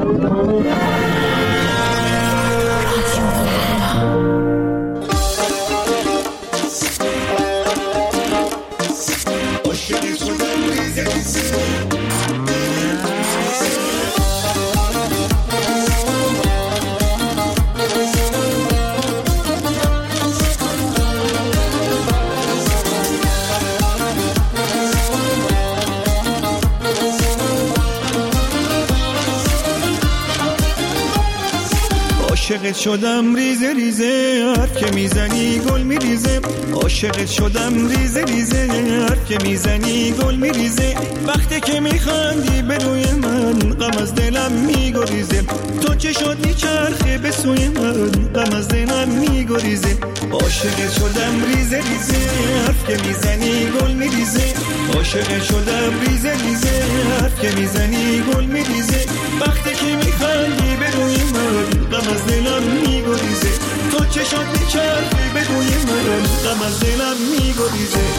عاشقت شدم ریزه ریزه، حرف که میزنی گل میریزه. عاشقت شدم ریزه ریزه، حرف که میزنی گل میریزه. وقتی که میخندی به روی من، غم از دلم میگریزه. تو چه شد میچرخه به سوی من، غم از دلم میگریزه. عاشقت شدم ریزه ریزه، حرف که میزنی گل میریزه. عاشقت شدم ریزه ریزه، حرف که میزنی گل میریزه. وقتی که میخندی به روی من، غم از دلم میگریزه. تو چه شد میچرخی به روی من، غم از دلم میگریزه.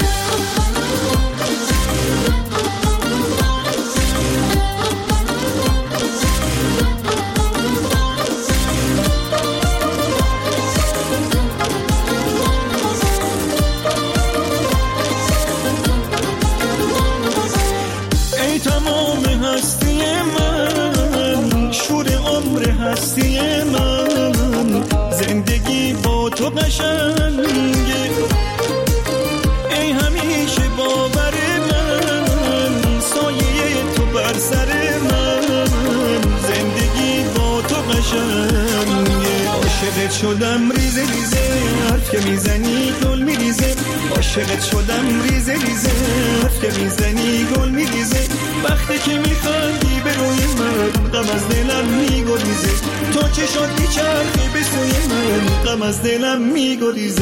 ای تمام هستی من، شور عمر هستی من، زندگی با تو قشنگه. ای همیشه باور من، سایه تو بر سر من، زندگی با تو قشنگه. عاشقت شدم ریزه ریزه، حرف که میزنی گل میریزه. عاشقت شدم ریزه ریزه، حرف که میزنی گل میریزه. وقتی که میخندی به روی من، غم از دلم میگریزه. تو چه شد میچرخی به سوی من، غم از دلم میگریزه.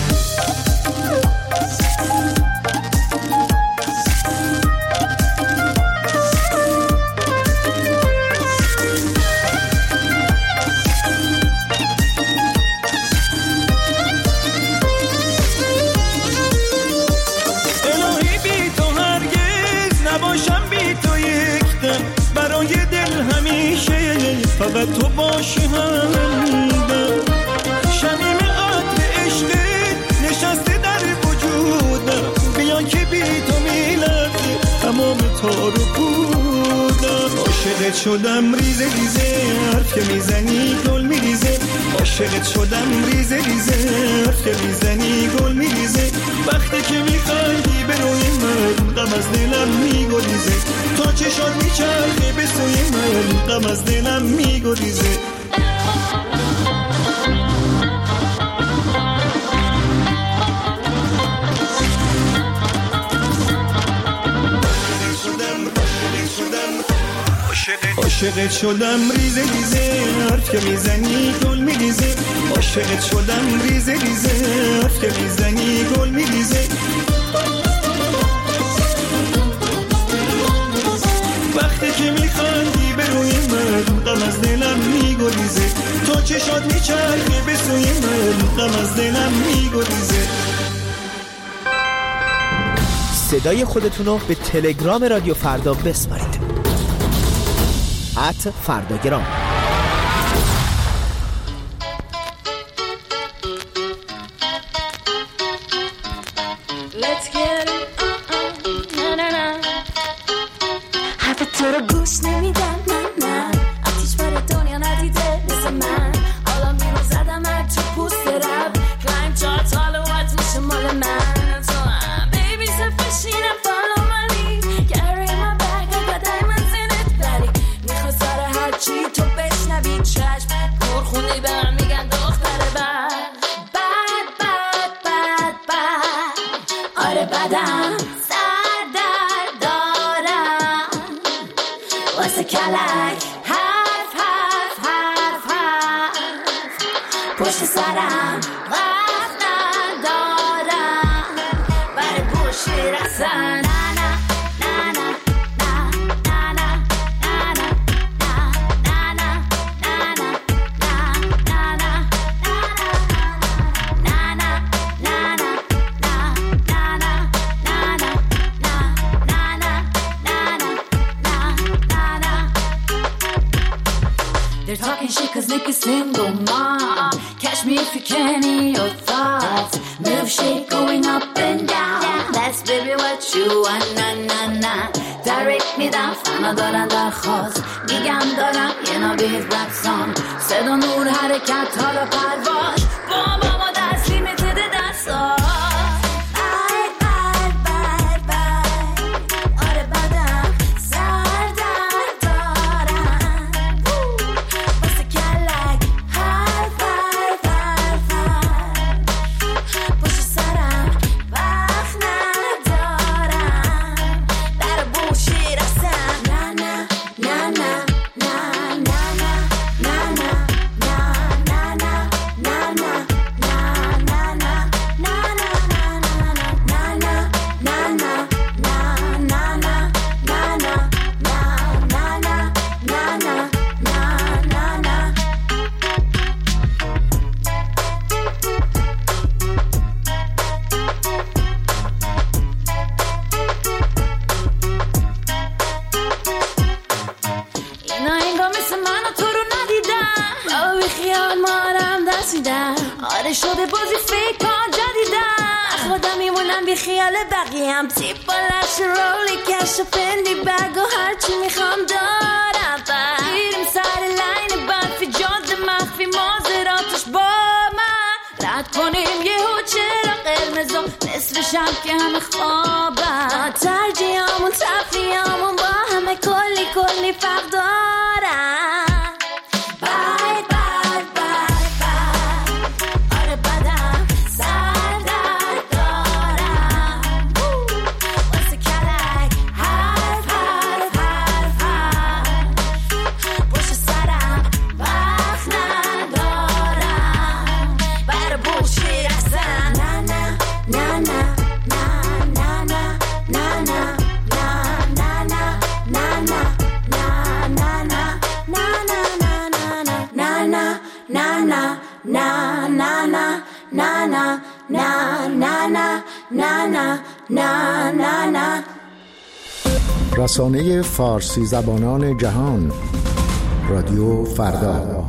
الهی بی تو هرگز نباشم، بی تو یک دم. برای دل همیشه فقط تو باشی همدم. شمیم عطر عشقت نشسته در وجودم، بیان که بی تو میلرزه تمام تار و پودم. عاشقت شدم ریزه ریزه، حرف که میزنی گل میریزه. عاشقت شدم ریزه ریزه، حرف که میزنی گل میریزه. وقتی که میخندی به روی من، غم از دلم میگریزه. تو چه شد میچرخی به سوی من، غم از دلم میگریزه. عاشقت شدم ریزه ریزه، حرف که میزنی گل میریزه. عاشقت شدم ریزه ریزه، حرف که میزنی گل میریزه. وقتی که میخندی به روی من، غم از دلم میگریزه. تو چه شد میچرخی به سوی من، غم از دلم میگریزه. صدای خودتونو به تلگرام رادیو فردا بسپارید. @فرداگرام. Let's get it, na na na. حرف تو رو گوش نمیدم، نه آتیش بر دنیا ندیده مثل من. حالا میرو زدم هر تو پوست رب، کلایم چارت حالوات میشه مال من. تو هم بیبی سفشینم follow my lead, carry my bag, I got diamonds in it. ولی میخوای سر هر چی تو بشنوی چشم پرخونی به من میگن دختر بد بد بد بد بد. آره بدم سر در دارم واسه کلک، حرف حرف حرف حرف پشت سرم وقت ندارم برای پشت رسن. They're talking shit cause Nick is single mom. Catch me if you can in your thoughts. Move shit going up and down. That's baby what you want, na na na. Direct میدم فنا دارن درخواست. میگم دارم یه نوید رپ سانگ. صدا نور حرکت ها را پرواز. بابا دست لیمیتد دست ها. شده بازی فکر ها جدیدن خودم میمونم بی خیال بقیم تیپ بالش رولی کش و پندی بگ و هرچی میخوام دارم گیریم سر لین برفی جاز مخفی مازراتش با من رد کنیم یه چرا قرمزم نصف شب که همه خوابم ترجیحامون تفریحامون با همه کلی فرق دارم رسانه فارسی زبانان جهان رادیو فردا.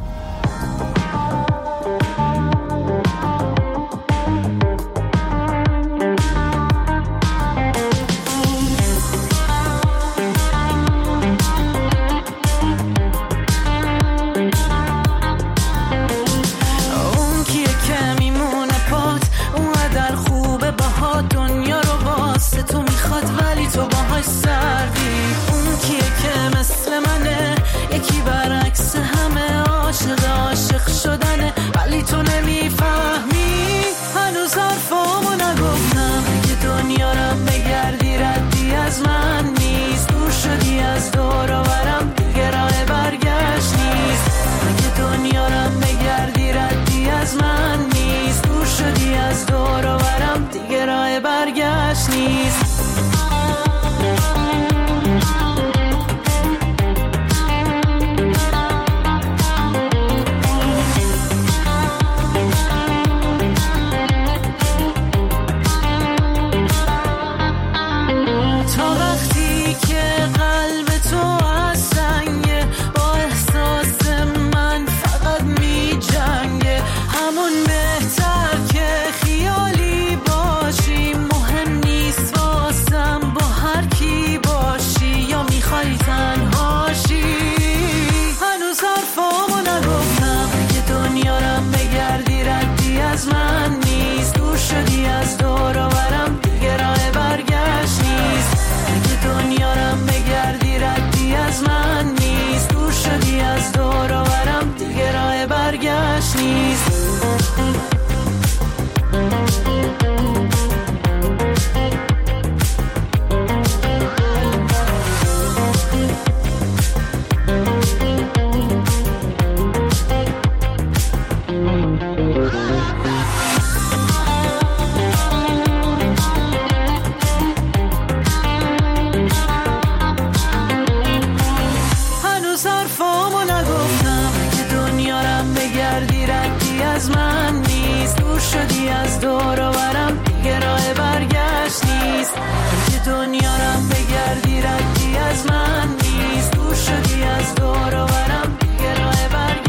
دنیا را بگردی ردی از من نیست دور شدی از دور و برم دیگه راه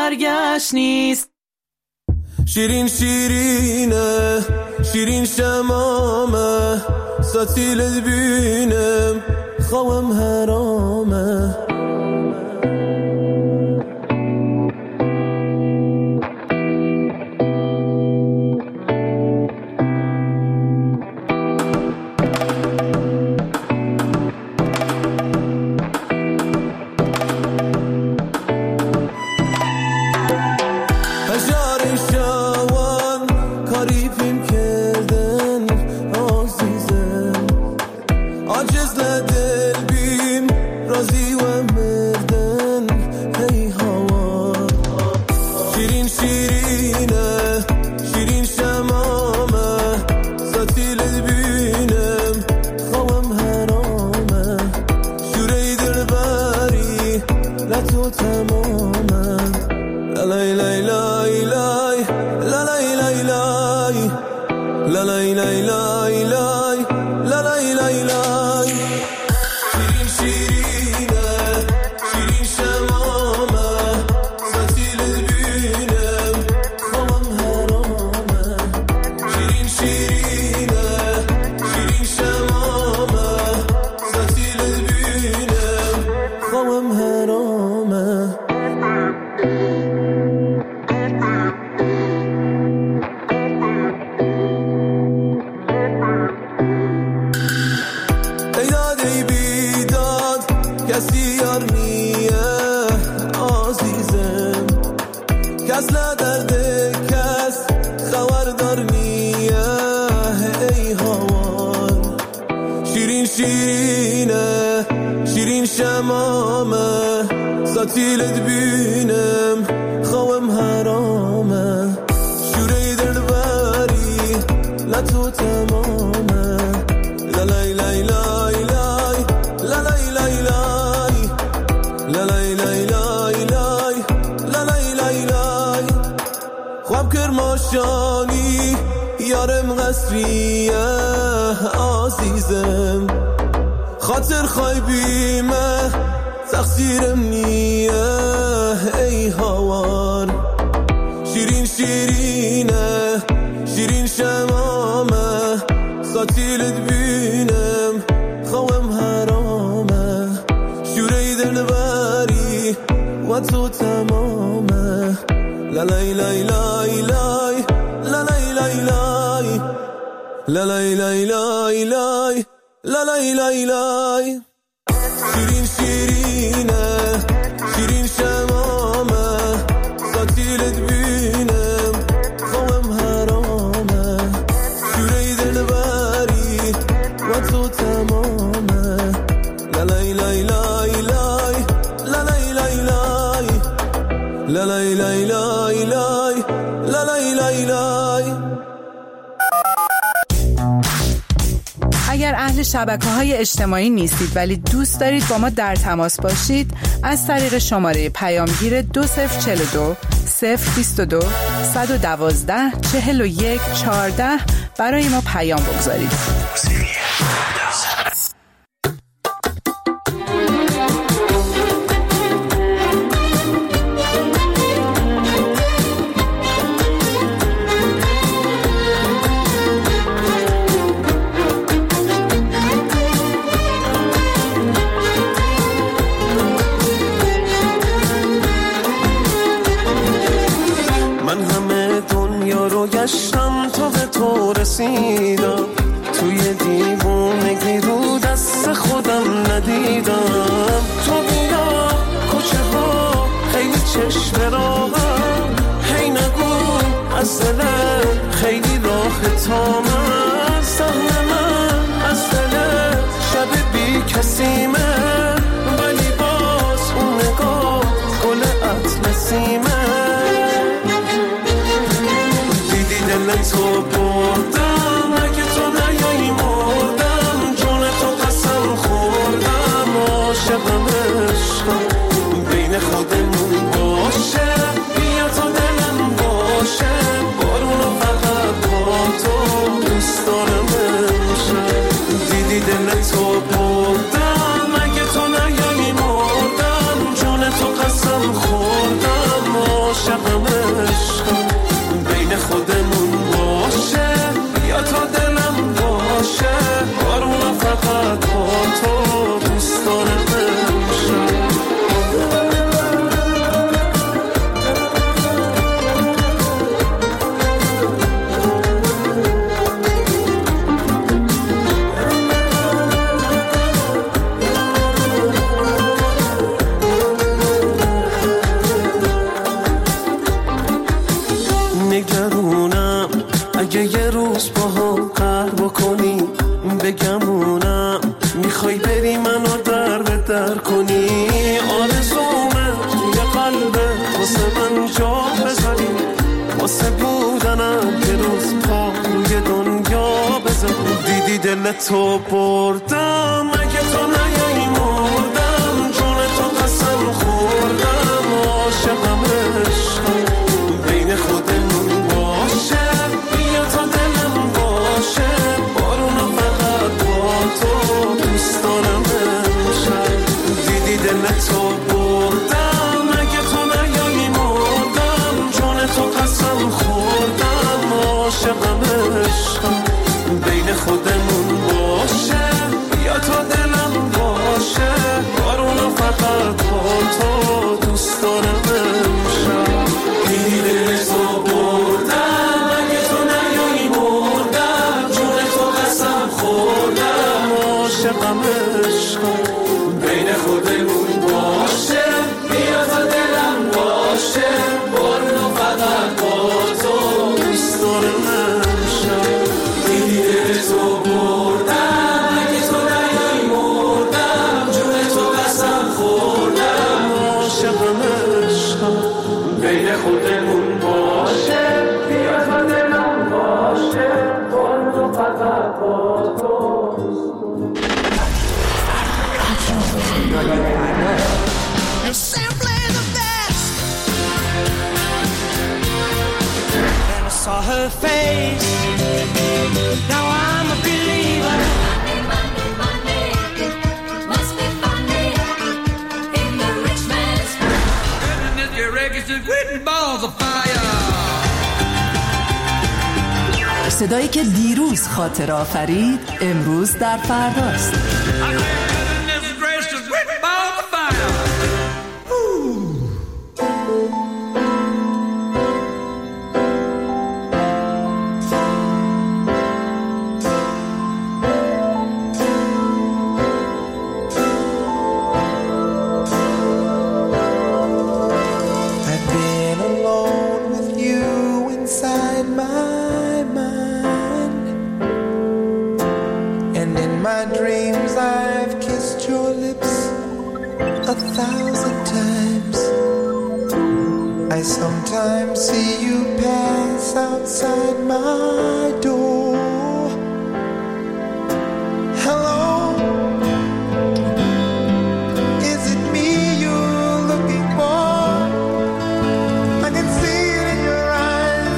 برگشت نیست. شیرین شیرینه شیرین شمامه ستیلت بینم خوام حرامه. ستیلت بینم خوام حرامه. شوره دلبری لطو تمامه. لالای لای لای لای لالای لای لای لالای لای لای لای لالای لای لای. خواب کرماشانی یارم قصریه عزیزم. خاطر خواهی بیمه تقصیرم نیه ای هوار. شیرین شیرینه شیرین شمامه ستیلت بینم خوام حرامه. شوره دلبری و تو تمامه. لالای لای لای لای لالای لای لای لالای لای لای لای لالای لای لای. شیرین شیرینه شیرین شمامه ستیلت بینم خوام حرامه. شوره دلبری و تو تمامه. لالای لای لای لای لالای لای لای لالای لای لای لای لالای لای لای. اگر اهل شبکه‌های اجتماعی نیستید ولی دوست دارید با ما در تماس باشید، از طریق شماره پیامگیر 2042 022 112 41 14 برای ما پیام بگذارید. گشتم تا به تو رسیدم. توی دیوونگی رو دست خودم ندیدم. تو بیا کوچه ها خیلی چشم راهم. هی نگو از دلت خیلی راه تا من. سهم من از دلت شب بی کسیمه. ولی باز اون نگاه گل اطلسیمه. تو بردم اگه تو نیایی مردم. جون تو قسم خوردم عاشقم عشقم بین خودمون باشه. بیا تا دلم باشه بارونو فقط با تو دوست دارم امشب. دیدی دل تو بردم اگه تو نیایی مردم. جون تو قسم خوردم عاشقم تو بردم اگه تو نیایی مردم جون تو قسم خوردم عاشقم عشقم بین خودمون باشه بیا تا دلم باشه بارونو فقط با تو دوست دارم امشب دیدی دل تو بردم اگه تو نیایی مردم جون تو قسم خوردم عاشقم عشقم بین خودمون باشه بیا تا دلم باشه بارونو فقط با تو دوست دارم امشب دیدی دل تو بردم اگه تو نیایی مردم جون تو قسم خوردم عاشقم عشقم بین خودمون باشه بیا تا دلم باشه بارونو فقط با تو دوست دارم امشب دیدی دل تو بردم اگه تو نیایی مردم جون تو قسم خوردم عاشقم عشقم بین خودمون باشه بیا تا دلم باشه بارونو فقط با تو You're simply the best. Then I saw her face. Now I'm a believer. Money, money, money. Must be funny in the rich man's Goodness, your records are written balls of fire. صدایی که دیروز خاطر آفرید امروز در فرداست. Goodness gracious, written balls of fire. I've been alone with you inside my mind, and in my dreams I've kissed your lips 1,000 times. I sometimes see you pass outside my door. Hello, is it me you're looking for? I can see it in your eyes,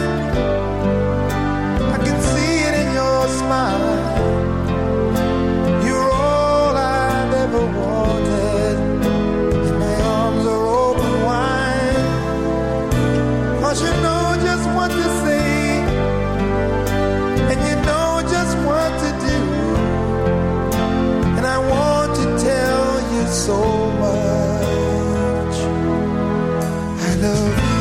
I can see it in your smile. You're all I've ever wanted, and my arms are open wide. 'Cause you know just what to say, and you know just what to do, and I want to tell you so much. I love you.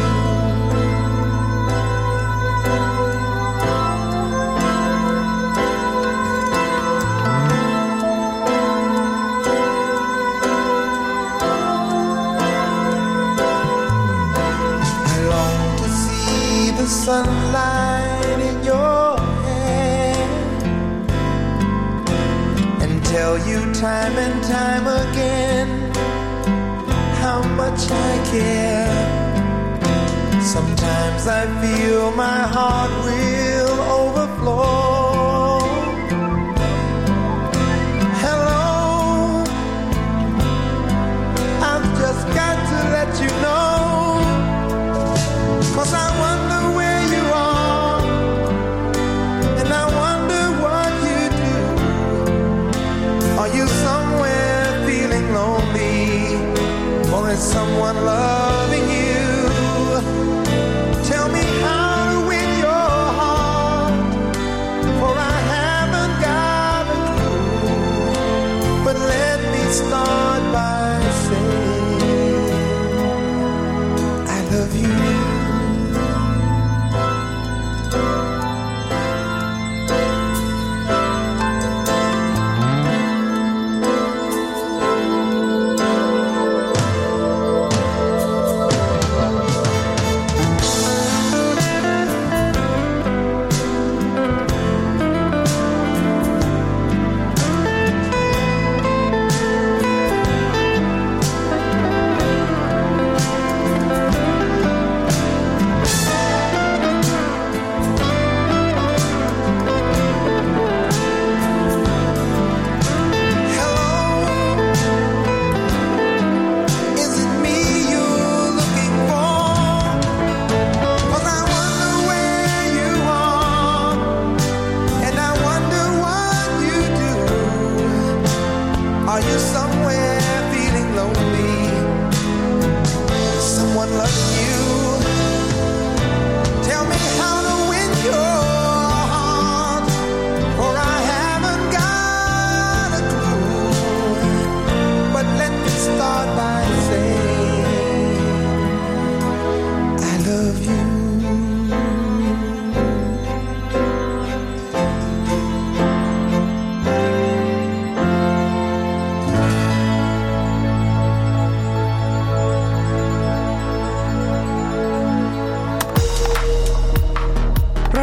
I long to see the sunlight in your hair and tell you time and time again how much I care. Sometimes I feel my heart will overflow. Hello, I've just got to let you know, 'cause I wonder where you are, and I wonder what you do. Are you somewhere feeling lonely, or is someone loving you? Tell me how to win your heart, for I haven't got a clue. But let me start by saying I love you.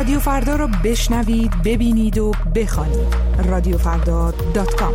رادیو فردا رو بشنوید، ببینید و بخوانید. رادیوفردا.com.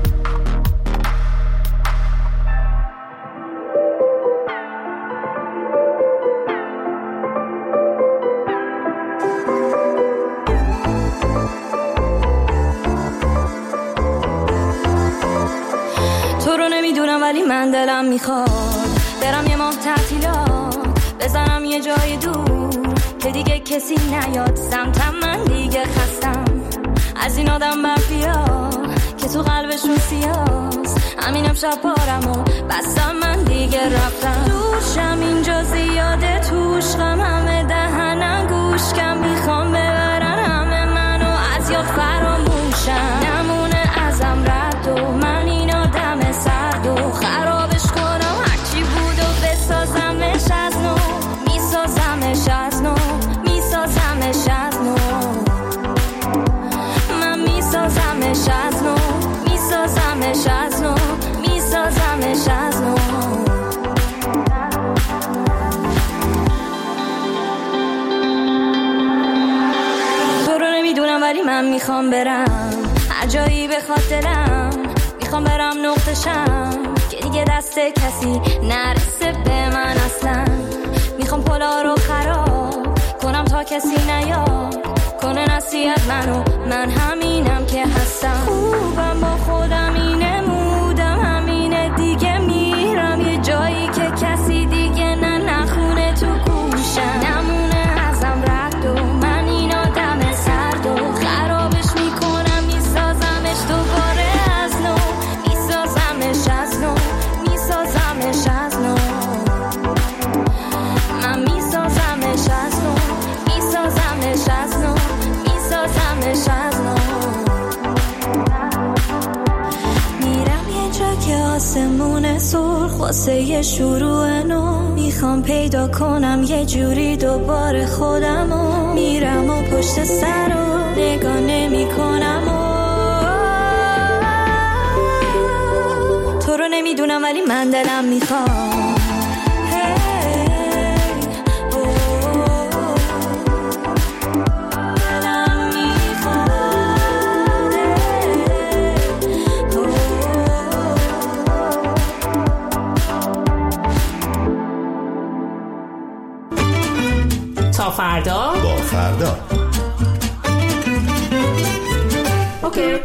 تو رو نمیدونم ولی من دلم میخواد برم یه ماه تعطیلات، بزنم یه جای دور که دیگه کسی نیاد سمتم. من دیگه خستم از این آدم برفیا که تو قلبشون سیاست. همین امشب پارم و بستم، من دیگه رفتم. دوشم اینجا زیاده، توش غم همه دهنم گوش کم، میخوام ببرن همه منو از یاد فراموشم. نمونه ازم رد و من این آدم سرد و خرابش کنم هرچی بود و بسازمش از نو، میسازمش از نو، میسازمش از نو. من میسازمش از نو، میسازمش از نو، میسازمش از نو. تو رو نمیدونم ولی من میخوام برم هر جایی بخواد دلم، میخوام برم نقطشم که دیگه دست کسی نرسه به من اصلا. میخوام پلا رو خراب کنم تا کسی نیاد کنه نصیحت منو، من همینم که هستم. خوبم با خودم اینه، مودم همینه دیگه، میرم یه جایی که کسی دیگه نخونه تو گوشم. نمونه ازم رد و من این آدم سرد و خرابش میکنم، میسازمش دوباره از نو، میسازمش از نو، میسازمش از نو. من میسازمش از نو، میسازمش از نو، میسازمش از نو. میرم یه جا که آسمون سرخ واسه یه شروع نو، میخوام پیدا کنم یه جوری دوباره خودمو. میرم و پشت سر رو نگاه نمی کنم و تو رو نمیدونم ولی من دلم میخوام. تا فردا با فردا. اوکی.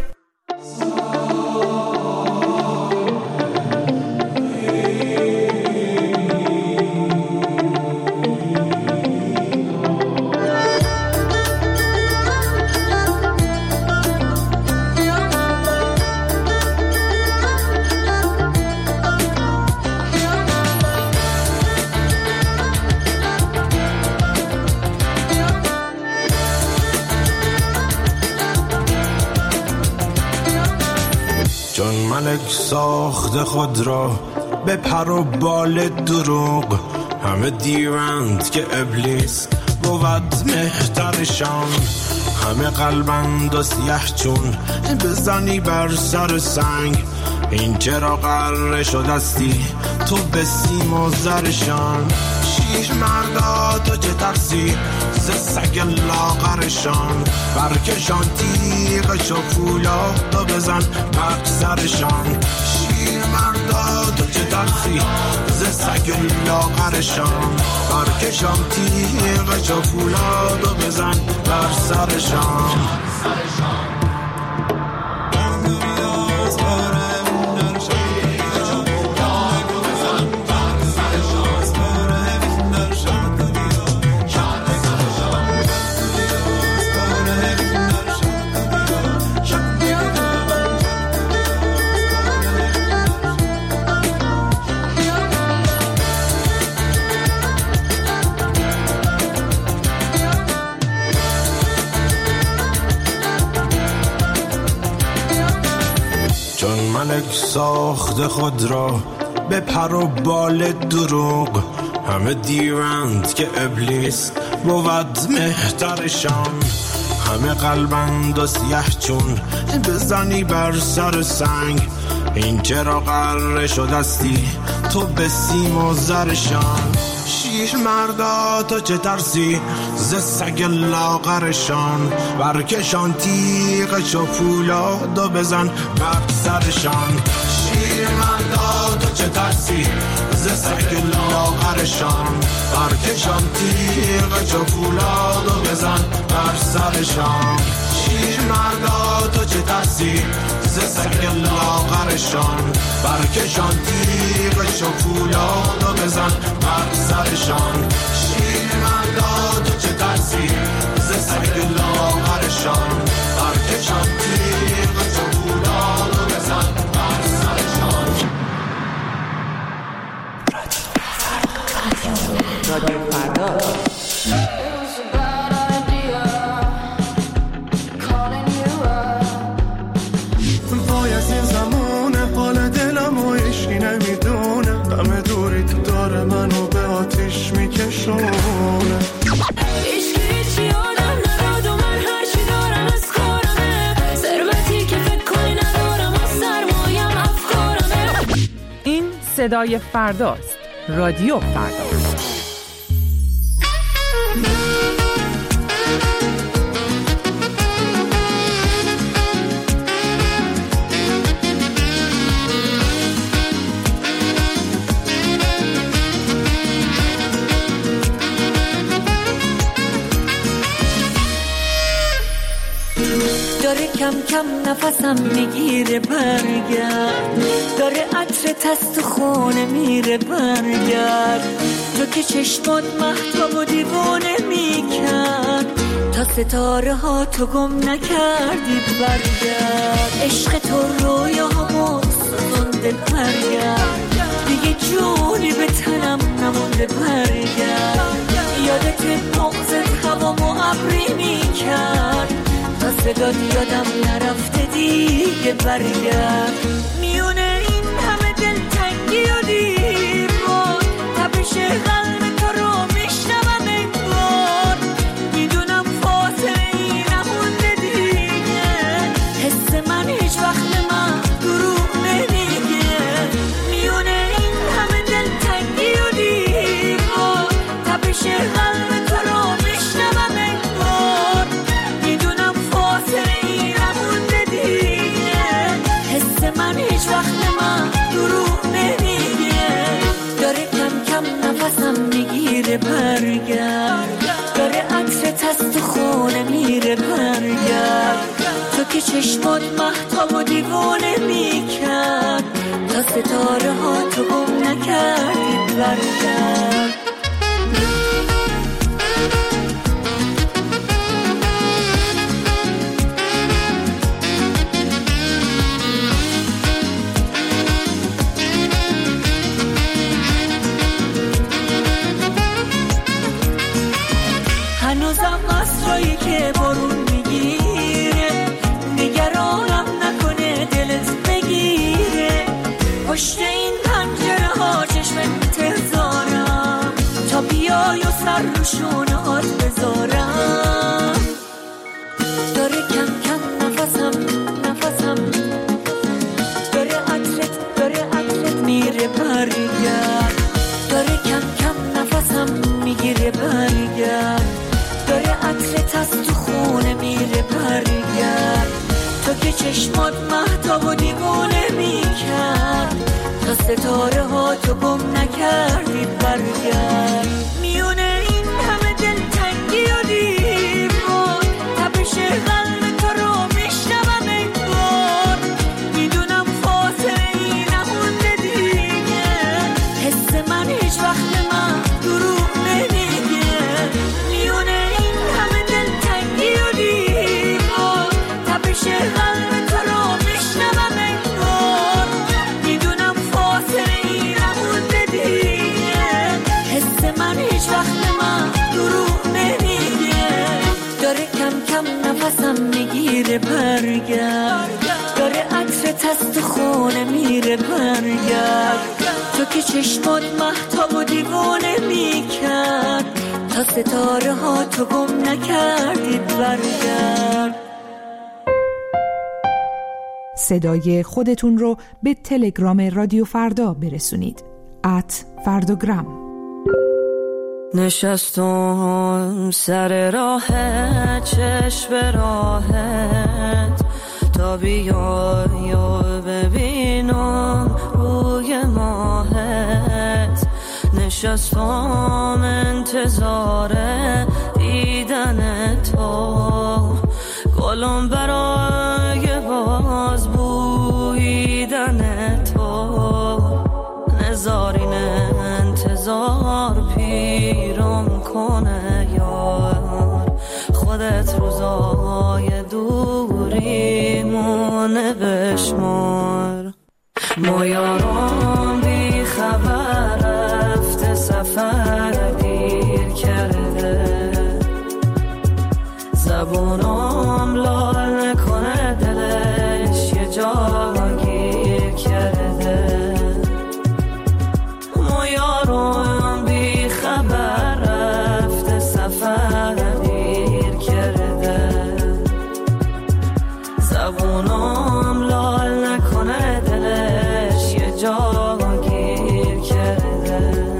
چون ملک ساخت خود را به پر و بال دروغ، همه دیوند که ابلیس بود مهترشان. همه قلبند و سیه چون بزنی بر سر سنگ، این چرا قرار شدستی تو به سیم و زرشان. شیر مردا تو چه ترسی ز سگ لاغرشان، برکشان تیغ شفولا تو بزن بر سرشان. شیر مردا تو چه ترسی ز سگ لاغرشان، برکشان تیغ شفولا تو بزن بر سرشان. ملک ساخت خود را به پر و بال دروغ، همه دیوند که ابلیس بود مهترشان. همه قلبند و سیه چون بزنی بر سر سنگ، این چرا قرار شدستی تو به سیم و زرشان. شیر مردا تو چه ترسی ز سگ لاغرشان، برکشان تیغش و پولادو بزن بر سرشان. شیرمردا تو چه ترسی ز سگ لاغرشان، برکشان تیغش و پولادو بزن بر سرشان. شیرمردا تو چه ترسی ز سگ لاغرشان، برکشان تیغش و پولادو بزن بر سرشان. شیرمردا تو چه ترسی ز سگ لاغرشان، برکشان تیغش و پولادو بزن بر سرشان. رادیو فردا. وای از این زمانه حال دلم و عشقی نمیدونه، همه دوری تو داره منو به آتیش میکشونه. عشقی چی آدم نداد و من هرچی دارم از کارمه، ثروتی که فکر کنی ندارم و سرمایم افکارمه. این صدای فرداست. رادیو فردا. داره کم کم نفسم میگیره برگرد، داره عطر تست و خونه میره برگرد. تو که چشمات مهتاب و دیوانه میکرد، تا ستاره ها تو گم نکردی برگرد. عشق تو رویامو سوزونده برگرد، دیگه جونی به تنم نمونده برگرد. یادت بغضت هوامو ابری میکرد، تا صدات یادم نرفته دیگه برگرد. میونه این همه دلتنگی و دیوار، تپش قلب تو رو میشنوم انگار. میدونم فاصله ای نمونده دیگه، حس من هیچ وقت من دروغ نمیگه. میونه این همه دلتنگی و دیوار، تپش قلب تو رو میشنوم انگار. میدونم فاصله ای نمونده دیگه، حس من هیچ وقت من دروغ نمیگه. داره کم کم نفسم میگیره برگرد، داره عطر تست و خونه میره برگرد. تو که چشمات مهتاب و دیوانه میکرد، تا ستاره ها تو گم نکردی برگرد. هنوزم مسرایی که بارون میگیره، نگرانم نکنه دلت بگیره. پشت این پنجره ها چشم انتظارم، تا بیای و سر رو شونهات بذارم. داره کم کم نفسم داره عطرت میره برگرد. داره کم کم نفسم میگیره برگرد، داره عطر تست و خونه میره برگرد. تو که چشمات مهتاب و دیوانه میکرد، تا ستاره ها تو گم نکردی برگرد. میونه این همه دلتنگی و دیوار، تپش قلب تو رو میشنوم انگار. میدونم فاصله ای نمونده دیگه، حس من هیچ وقت من دروغ نمیگه. میونه این همه دلتنگی و دیوار، تپش قلب تو رو میشنوم انگار. میدونم فاصله ای نمونده دیگه، حس من هیچ وقت من دروغ نمیگه. داره کم کم نفسم میگیره برگرد، داره عطر تست و خونه میره برگرد. تو که چشمات مهتاب و دیوانه میکرد، تا ستاره ها تو گم نکردی برگرد. صدای خودتون رو به تلگرام رادیو فردا برسونید. @فرداگرام. نشستم سر راه چشم راهت تا بیای و ببینم روی ماهت. نشستم انتظار دیدن تو، گلم برای باز بویدن تو. نزارین انتظار پیرم کنه یار، خودت روزای دوریمونه بشمار. ما یارم بی خبر رفته سفر دیر کرده، زبونم لال نکنه دلش یه جا گیر کرده. ما یارم بی خبر رفته سفر دیر کرده، زبونم لال نکنه دلش یه جا گیر کرده.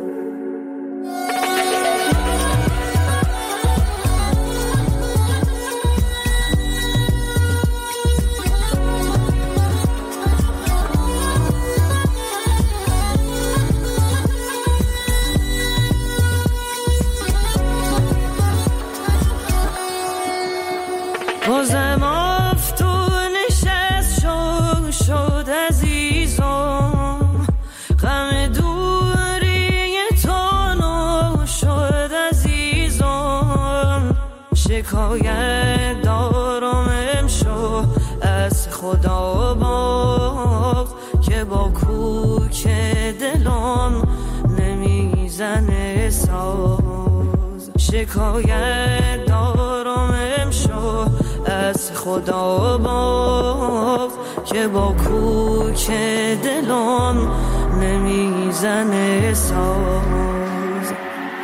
بازم افتون نشست شد عزیزم، غم دوری تو نو شد عزیزم. شکایت دارم امشو از خدا باز که با کوک دلم نمیزنه ساز. شکایت دارم امشو از خدا باز که با کوک دلم نمیزنه ساز.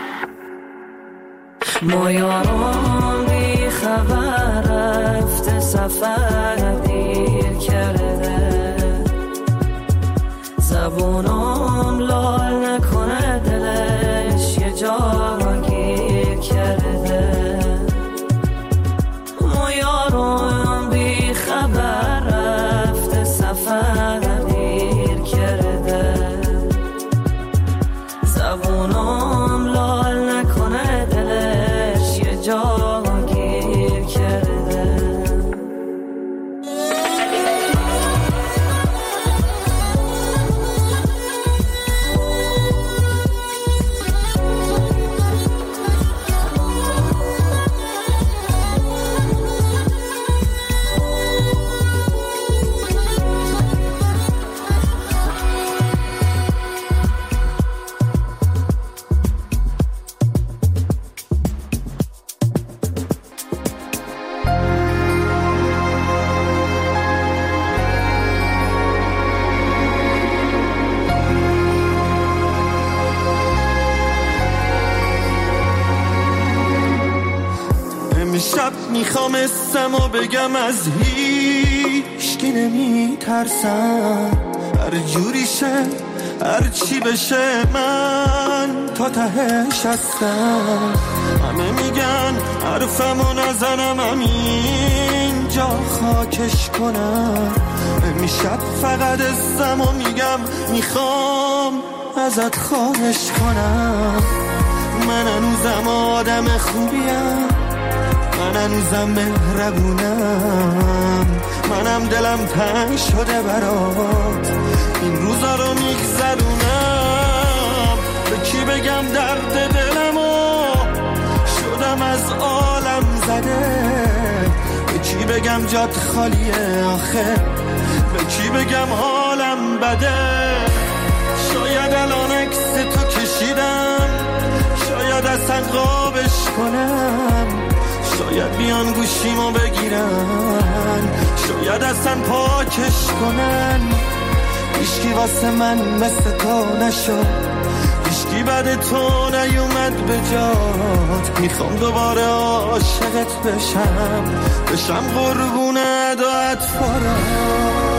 ما یارم بی خبر رفته سفر دیر کرده، زبونم لال نکنه دلش یه جا گیر کرده. ما یارم بی خبر رفته سفر دیر کرده، زبونم لال نکنه دلش یه جا گیر کرده. شب میخوام اسمو بگم از هیچکی نمیترسم، هر جوری شه هر چی بشه من تا تهش هستم. همه میگن حرفمو نزنم همینجا خاکش کنم، میشب فقط اسمو میگم میخوام ازت خواهش کنم. من هنوزم آدم خوبیم، من هنوزم مهربونم، منم دلم تنگ شده برات این روزا رو میگذرونم. به کی بگم درد دلمو شدم از عالم زده، به کی بگم جات خالیه آخه، به کی بگم حالم بده. شاید الان عکس تو کشیدم، شاید اصلا قابش کنم، شاید بیان گوشیمو بگیرن، شاید اصلا پاکش کنن. هیچکی واسه من مثل تو نشد، هیچکی بعد تو نیومد به جات. میخوام دوباره عاشقت بشم قربونه دعات فرات.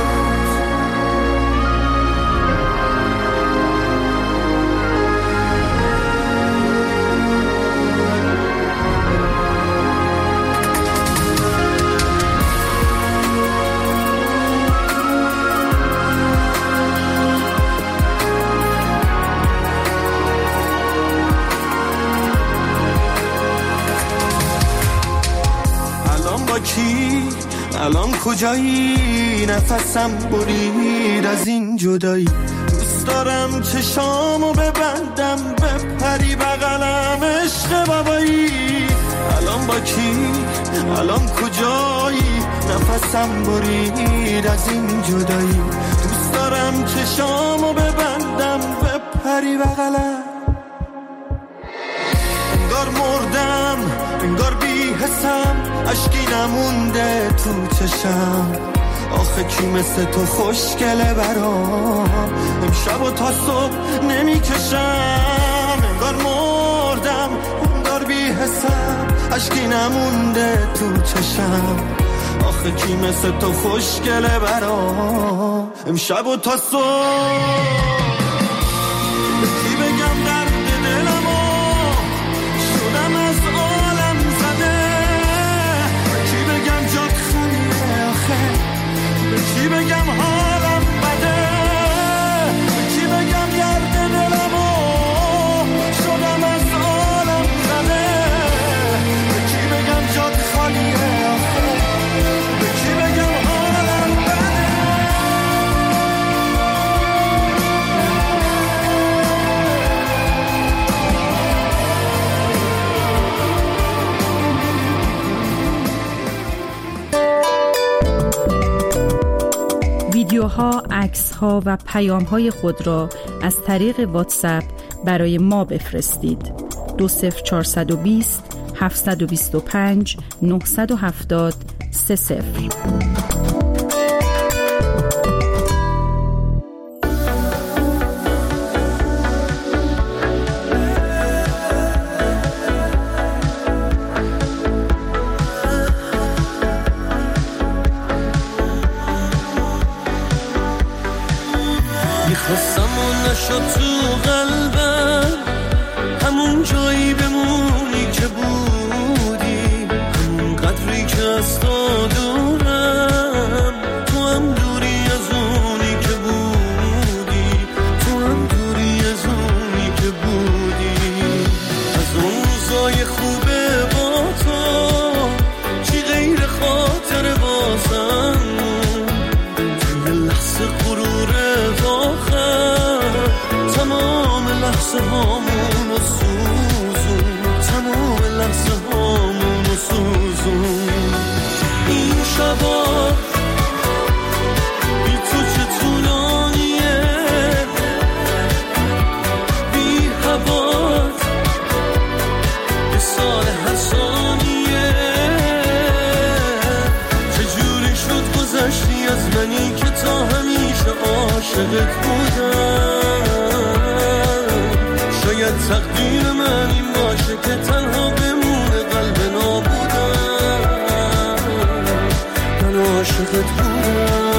الان کجایی؟ نفسم برید از این جدایی. دوست دارم چشامو ببندم بپری بغلم عشق بابایی. الان با کی؟ الان کجایی؟ نفسم برید از این جدایی. دوست دارم چشامو ببندم بپری بغلم. انگار مردم انگار بی حسم، عشقی نمونده تو چشم. آخه کی مثل تو خوشگله برام، امشب و تا صبح نمیکشم. انگار مردم انگار بی حسم، عشقی نمونده تو چشم. آخه کی مثل تو خوشگله برام، امشب و تا صبح. کی بگم درد دلمو شدم از عالم زده، کی بگم جات خالیه آخه، کی بگم حالم بده، کی بگم درد دلمو شدم از عالم زده، کی بگم جات خالیه آخه، کی بگم حالم بده. ویدیوها، عکس‌ها و پیام‌های خود را از طریق واتساپ برای ما بفرستید. 20420 725 970 30. میخواستم و نشد تو قلبم، همون جایی بمونی که بودی، همون قدری که از تو دورم، تو هم دوری از اونی که بودی، تو هم دوری از اونی که بودی. از اون روزای خوبه با تو چی غیر خاطر بازم، توی لحظه غرور تمام لحظه هامون و سوزون، تمام لحظه هامون و سوزون. این شبا بی تو چه طولانیه، بی هوات به سال هر ثانیه. چجوری شد گذشتی از منی که تا همیشه عاشقت بودم. شاید تقدیر من این باشه که تنها بمونه قلب نابودم. من عاشقت بودم.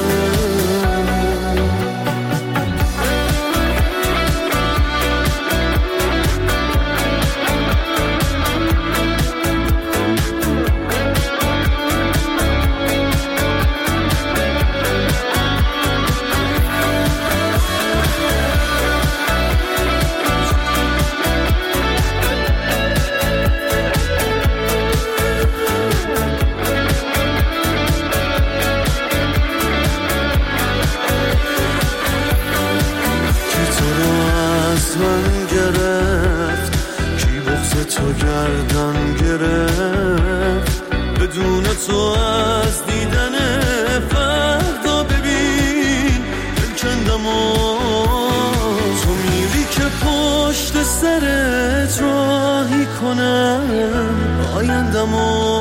تو گردن گرفت بدون تو از دیدن فردا. ببین دلکندم و تو میری که پشت سرت راهی کنم آیندم و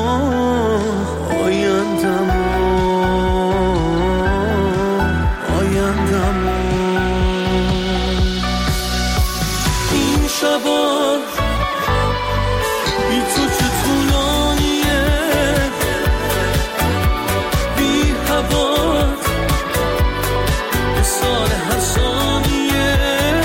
آیندم آیندم. این شبا بی تو چه طولانیه، بی هوات به سال هر ثانیه.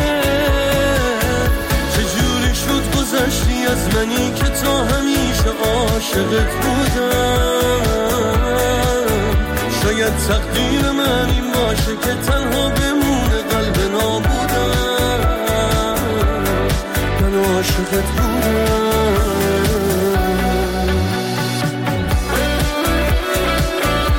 چجوری شد گذشتی از منی که تا همیشه عاشقت بودم. شاید تقدیر من این باشه که تنها بمونه قلب نابودم. من عاشقت بودم.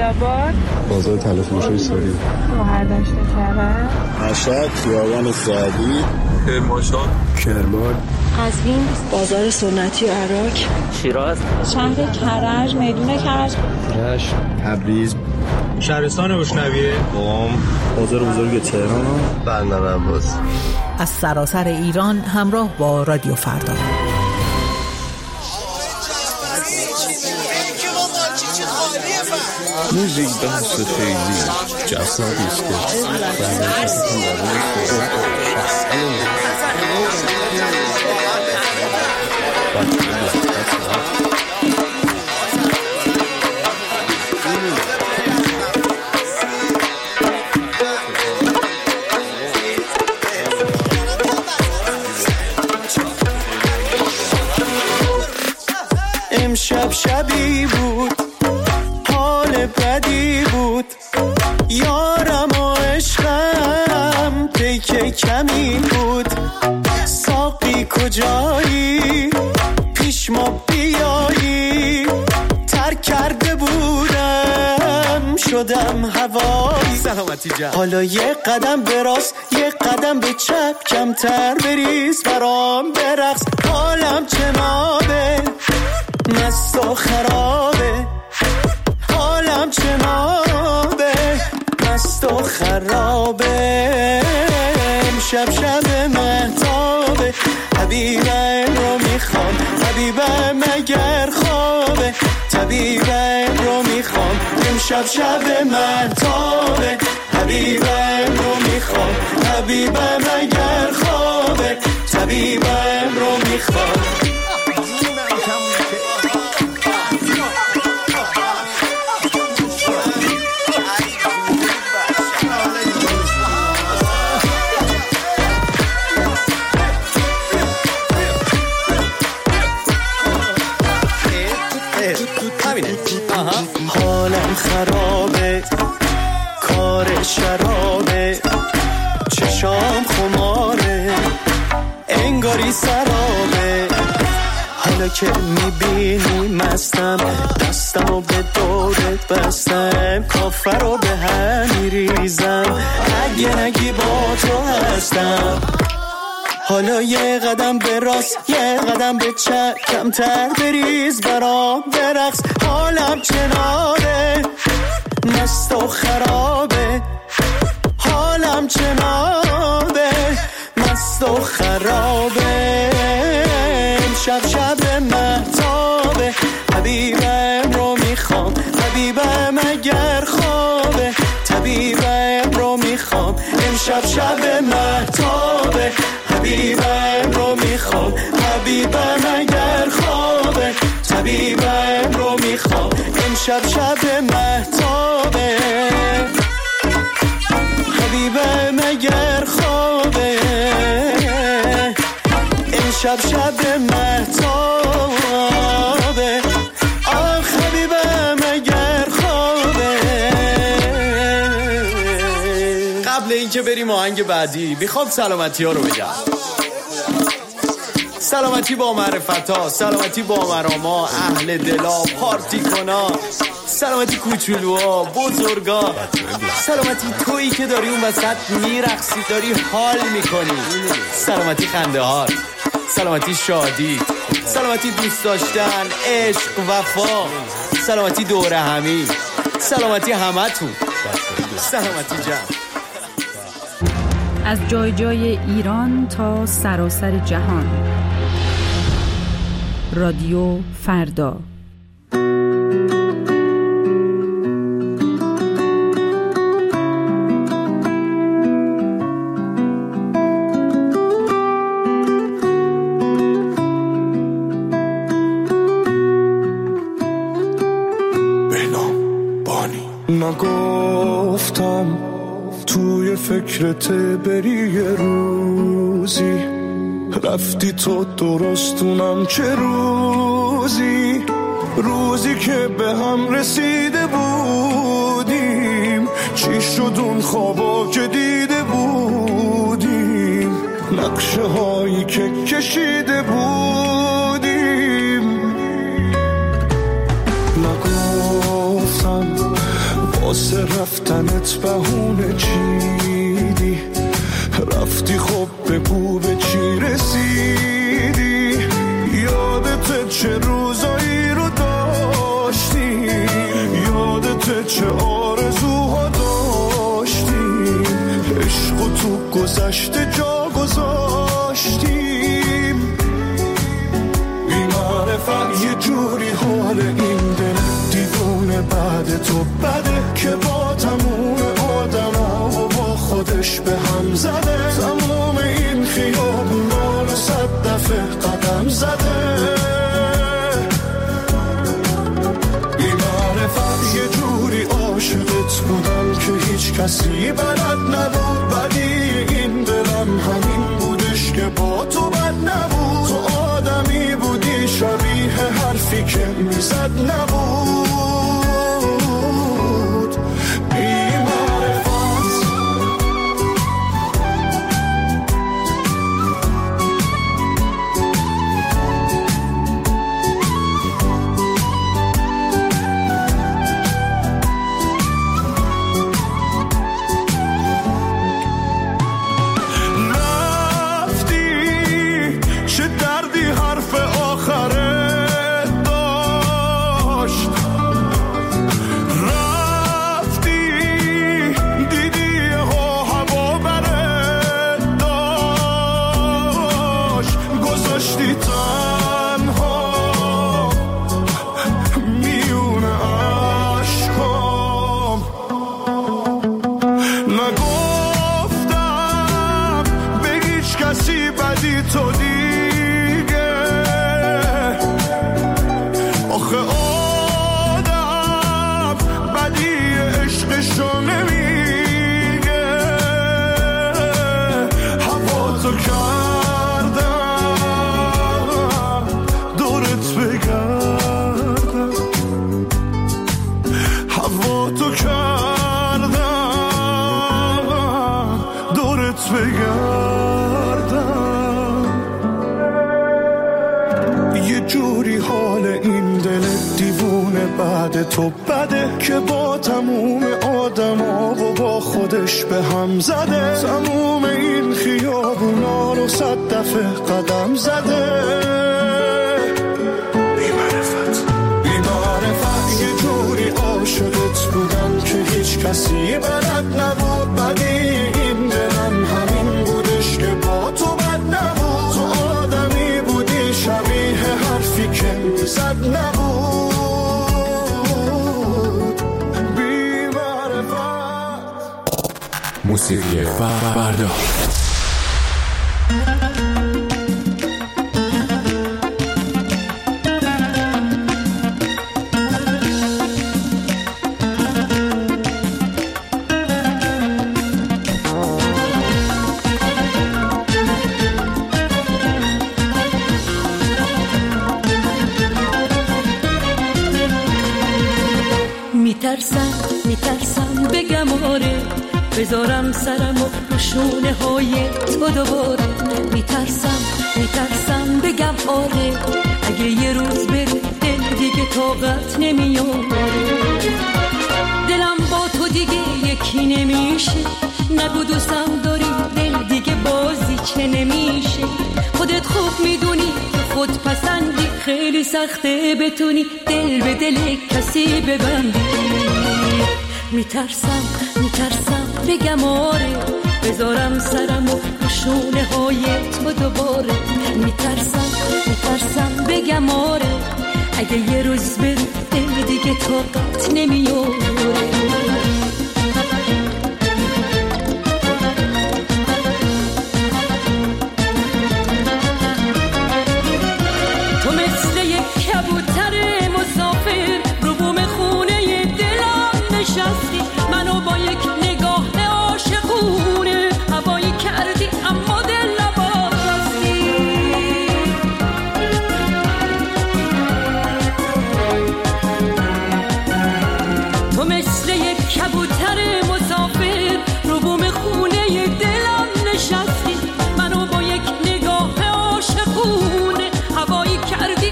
آباد، بازار تلفروشی سوری، گوهردشت کرد، مشهد، خیابان سعدی، کرمانشاه، کرمان، قزوین، بازار سنتی عراق، شیراز، شهر کرج، میدون کرج، رشت، تبریز، شهرستان بوشنویه، قم، بازار بزرگ تهران، بندر عباس. از سراسر ایران همراه با رادیو فردا. موزیک بحث خیلی جذابی است امشب شبی بود، حال بدی بود، یارم و عشقم پیک کمی بود. ساقی کجایی؟ پیش ما بیایی. ترک کرده بودم شدم هوایی. سلامتی جان. حالا یه قدم به راست یه قدم به چپ، کمتر بریز برام برقص. حالم چنابه مست و خرابه، حالم چنابه مست و خرابه. امشب شب مهتابه، حبیبم رو میخوام، حبیبم اگر خوابه، طبیبم رو میخوام. امشب شب مهتابه، حبیبم رو میخوام، حبیبم اگر خوابه، طبیبم رو میخوام. حالم خرابه، کار شرابه، چشام خماره، انگاری سرابه. حالا که میبینی مستم، دستم رو به دورت بستم، کافر رو به هم میریزم، اگه نگی با تو هستم. حالا یه قدم به راست یه قدم به چپ، کمتر بریز برام برقص. حالم چنابه مست و خرابه، حالم چنابه مست و خرابه. امشب شب مهتابه، حبیبم رو میخوام، حبیبم اگر خوابه، طبیبم رو میخوام. امشب شب مهتابه، حبیبم رو میخوام، حبیبم اگر خوابه، طبیبم رو میخوام. امشب شب مهتابه، حبیبم اگر خوابه، امشب شب مهتابه، آخ حبیبم اگر خوابه. قبل اینکه بریم آهنگ بعدی میخوام سلامتی ها رو بگم. سلامتی با معرفت ها، سلامتی با مراما، اهل دلا، پارتی کنا، سلامتی کوچولوها، بزرگا، سلامتی تویی که داری اون وسط میرقصی، داری حال میکنی، سلامتی خنده ها، سلامتی شادی، سلامتی دوست داشتن، عشق، وفا، سلامتی دوره همی، سلامتی همتون، سلامتی جان. از جای جای ایران تا سراسر جهان، رادیو فردا. نگفتم توی فکرت بری یه روزی، رفتی تو درستونم چه روزی، روزی که به هم رسیده بودیم، چی شد اون خوابا که دیده بودیم، نقشه هایی که کشیده بودیم. نگفتم واسه رفتنت بهونه چیدی، رفتی خب بگو به چی رسیدی، یادت چه روزایی رو داشتی، یادت چه آرزوها داشتیم، عشق و تو گذشته جا گذاشتیم، بی‌معرفت یه جوری حال این دل دیوونه بعد تو بده که با تموم آدما و با خودش به هم زده، تموم این خیابونا رو 100 دفعه قدم زده، بی‌معرفت یه جوری عاشقت بودم که هیچ کسی بلد نبود، ولی این دلم همین بودش که با تو بد نبود، تو آدمی بودی شبیه حرفی که میزد نبود، تو بده که با تموم آدما و با خودش به هم زده، تموم این خیابونا رو 100 دفعه قدم زده، بی‌معرفت یه جوری عاشقت بودم که هیچ کسی بلد نبود، ولی این دلم همین بودش که با تو بد نبود، تو آدمی بودی شبیه حرفی که میزد نبود، موسیقی فردا. میترسم بگم آره، بذارم سرمو رو شونه های تو دوباره، میترسم بگم آره، اگه یه روز بری دل دیگه طاقت نمیاره، دلم با تو دیگه یکی نمیشه، نگو دوستم داری دل دیگه بازی چه نمیشه، خودت خوب میدونی که خود پسندی، خیلی سخته بتونی دل به دل کسی ببندی، میترسم بگم آره، بذارم سرمو رو شونه های تو دوباره، میترسم بگم آره، اگه یه روز بری دل دیگه طاقت نمیاره،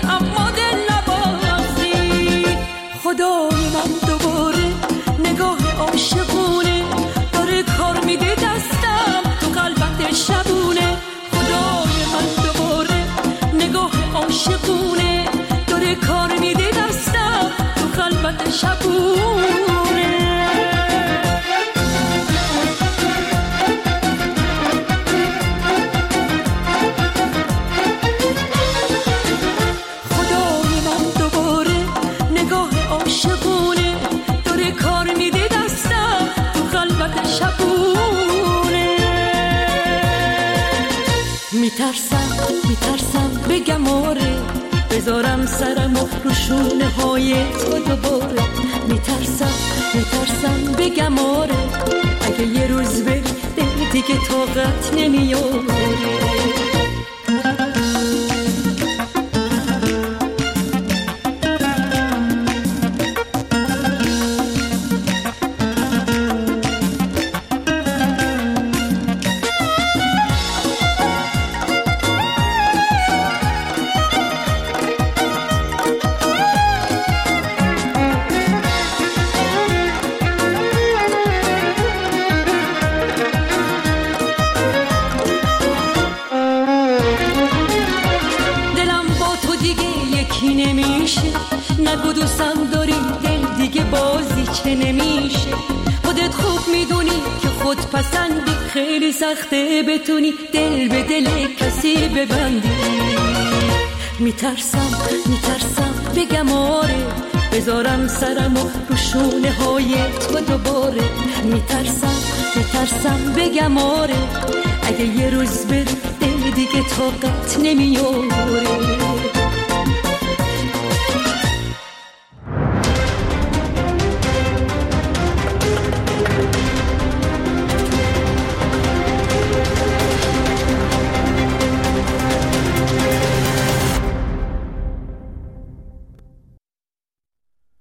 خدای من دوباره نگاه شبونه. خدای من دوباره نگاه عاشقونه داره کار میده دستم تو خلوت شبونه. میترسم بگم آره بذارم سرمو رو شونه های تو دوباره. میترسم بگم آره اگه یه روز بری دل دیگه طاقت نمیاره. نگو دوستم داری دل دیگه بازی چه نمیشه. خودت خوب میدونی که خود پسندی خیلی سخته بتونی دل به دل کسی ببندی. میترسم بگم آره بذارم سرمو رو شونه های تو دوباره. میترسم بگم آره اگه یه روز بری دل دیگه طاقت نمیاره.